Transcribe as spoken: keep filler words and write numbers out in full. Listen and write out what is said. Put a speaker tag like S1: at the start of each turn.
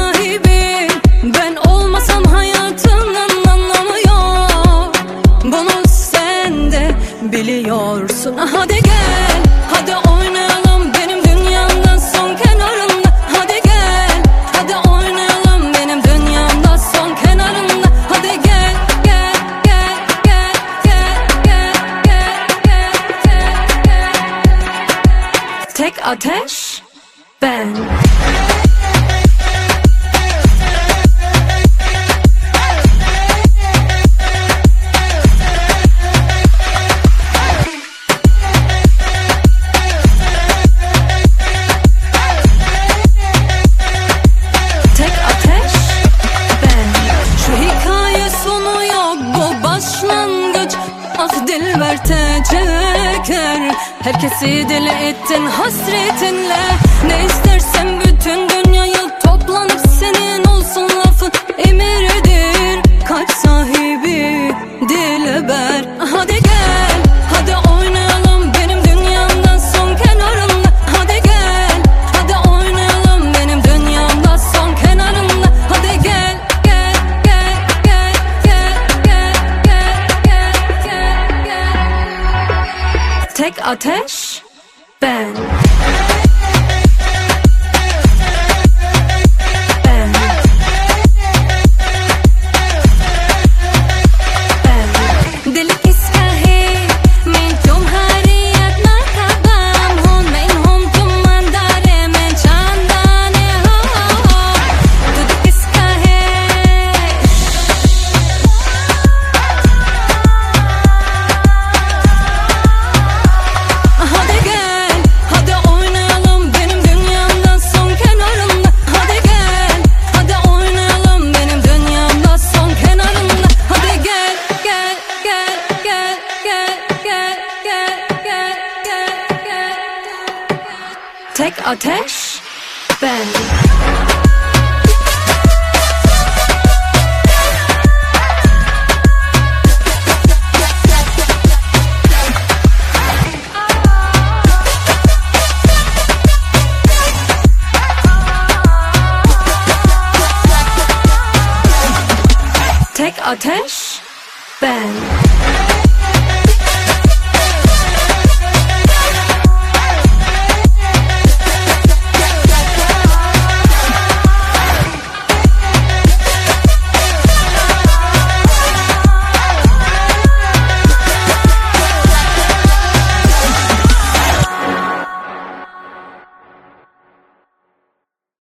S1: sahibi. Ben olmasam hayatımın anlamı yok. Bunu sen de biliyorsun. Hadi gel, hadi oynayalım benim dünyamda son kenarında. Hadi gel, hadi oynayalım benim dünyamda son kenarında. Hadi gel, gel, gel, gel, gel, gel, gel, gel, gel, gel. Tek ateş ben. Ah dilber tecer, herkesi deli ettin hasretinle. Ne istersen bütün dünyayı toplanıp senin olsun lafın emiridir. Kalp sahibi dilber. Hadi gel, hadi oynayalım benim dünyamda son kenarında. Hadi gel, hadi oynayalım benim dünyamda son kenarında. Hadi gel, gel, gel, gel, gel, gel, gel, gel, gel, gel. Tek ateş ben. Tek ateş ben. Tek ateş ben.